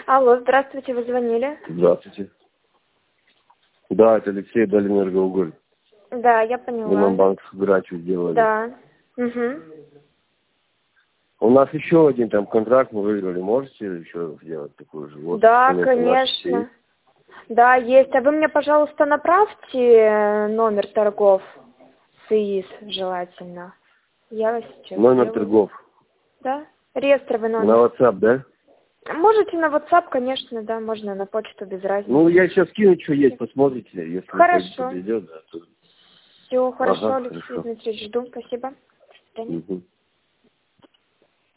Алло, здравствуйте, вы звонили? Здравствуйте. Да, это Алексей, Дальэнергоуголь. Да, я поняла. Мы на банк грачу сделали. Да. Угу. У нас еще один там контракт мы выиграли. Можете еще сделать такой же? Вот, Да, конечно. Да, есть. А вы мне, пожалуйста, направьте номер торгов с ИИС желательно. Я вас сейчас Номер сделаю. торгов. Да? Реестровый номер. На WhatsApp, да? Можете на WhatsApp, конечно, да, можно на почту, без разницы. Ну, я сейчас кину, что есть, посмотрите. Если Хорошо. подойдет, да, то... Все, хорошо, Ага, Алексей хорошо. Дмитриевич, жду. Спасибо. До свидания. Угу.